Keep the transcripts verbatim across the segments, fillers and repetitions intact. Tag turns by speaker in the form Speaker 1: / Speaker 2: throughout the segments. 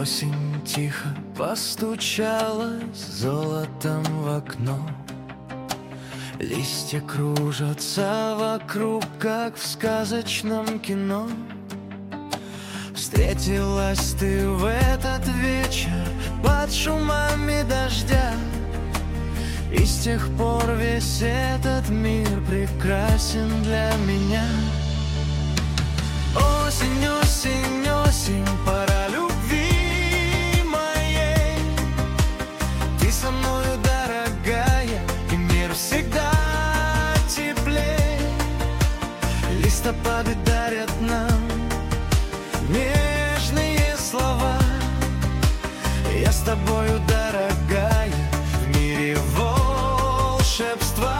Speaker 1: Осень тихо постучалась золотом в окно. Листья кружатся вокруг, как в сказочном кино. Встретилась ты в этот вечер под шумами дождя, и с тех пор весь этот мир прекрасен для меня. Осень, осень, осень, пора любви моей. Ты со мною, дорогая, и мир всегда теплей. Листопады дарят нам нежные слова. Я с тобою, дорогая, в мире волшебства.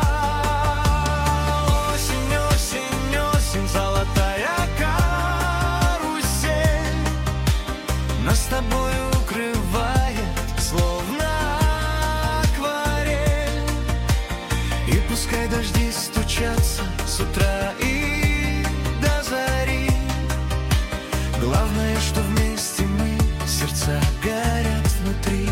Speaker 1: Осень, осень, осень, золотая карусель нас с тобою укрывает, словно акварель. И пускай дожди стучатся с утра и до зари, главное, что вместе мы, сердца горят внутри.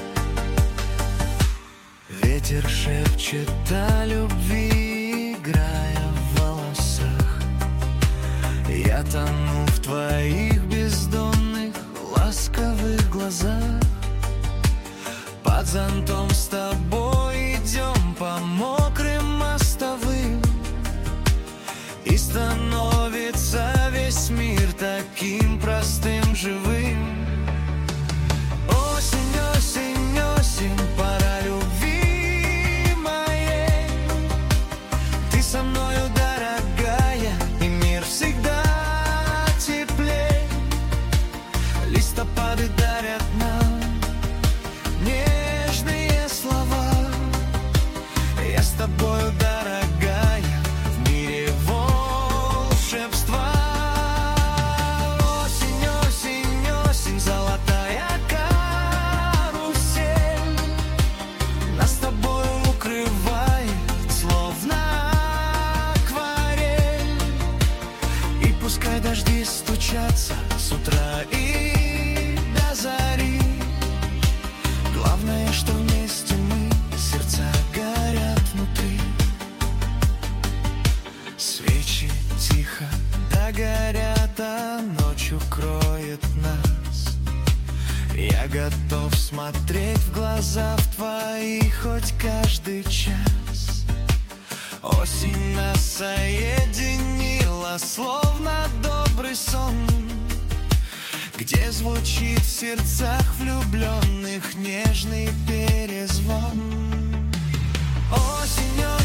Speaker 1: Ветер шепчет о любви, играя в волосах. Я тону в твоих бездонных ласковых глазах. Под зонтом с тобой идем по мокрым мостовым, и становится весь мир таким простым, живым. Осень, осень, осень, пора любви моей. Ты со мною, дорогая, и мир всегда теплей. Листопады дарят нам нежные слова. Я с тобою, дорогая, в мире волшебства. Осень, осень, осень, золотая карусель нас с тобою укрывает, словно акварель. И пускай дожди стучатся с утра и до зари, главное, что вместе мы, сердца горят внутри. Свечи тихо догорят, а ночь укроет нас. Я готов смотреть в глаза в твои хоть каждый час. Осень нас соединила, словно добрый сон, где звучит в сердцах влюбленных нежный перезвон. Осень,